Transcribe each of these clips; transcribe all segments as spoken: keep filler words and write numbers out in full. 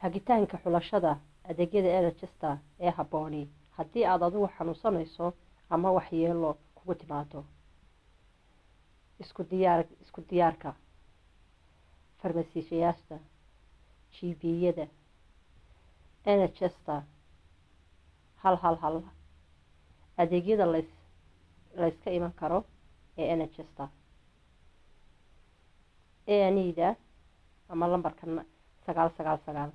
hagitaanka xulashada adeegyada N H S ta ee habbooni haddii aad adigu xanuunsanayso ama waxyeello kugu timaado. Isku diyaar isku diyaarka farmasiistayaasha, G P-yada, N H S ta, hal hal hal adeegyada la la iska iman karo ee N H S ta. A and E da ama lambarka sagaal sagaal sagaal.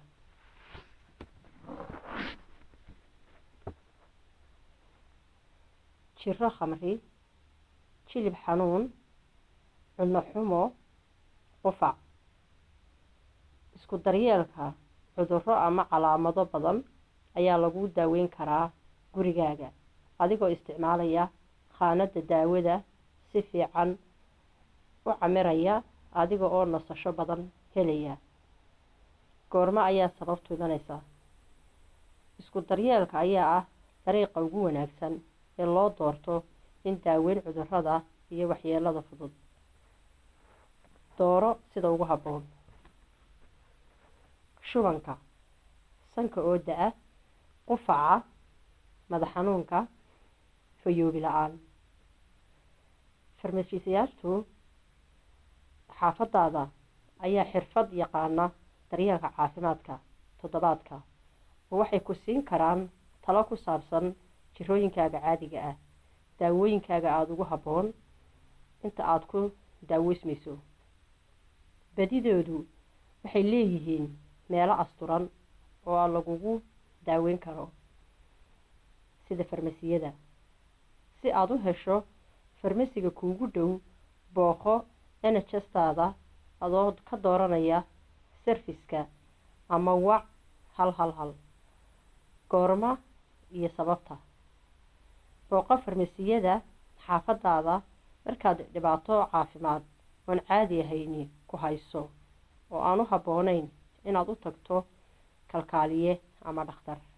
Jiro khamri, jilib xanuun, cunno xumo, qufac. Isku daryeelka cudurro ama calaamado badan ayaa lagu daaweyn karaa gurigaaga adigoo isticmaalaya khaanada daawada si fiican u camiraya adiga oo nasasho badan helaya. Goorma ayaa sababtu imanaysaa? Isku daryeelka ayaa ah dariiqa ugu wanaagsan ee loo doorto in daaweyn cudurrada iyo waxyeellada fudud. Dooro sida ugu habboon. Shubanka, sanka oo da'a, qufaca, madax xanuunka, fayoobi la'aan. Farmasiistayaashu xaafadaada ayaa xirfad yaqaana daryeelka caafimaadka toddobaadka oo waxay ku siin karaan talo ku saabsan jirooyinkaaga caadiga ah, daawooyinkaaga aad ugu habboon inta aad ku daaweysmayso. Badidoodu waxay leeyihiin meelo asturan oo aan lagugu daaweyn karo sida farmasiyada. Si aad u hesho farmasiga kuugu dhow, booqo N H S taada adoo ka dooranaya serviska ama wac hal hal hal. Goorma iyo sababta. Booqo farmasiyada xaafadaada markaad dhibaato caafimaad oon caadi ahayn ku hayso oo aan u habboonayn inaad u tagto kalkaaliye ama dhakhtar.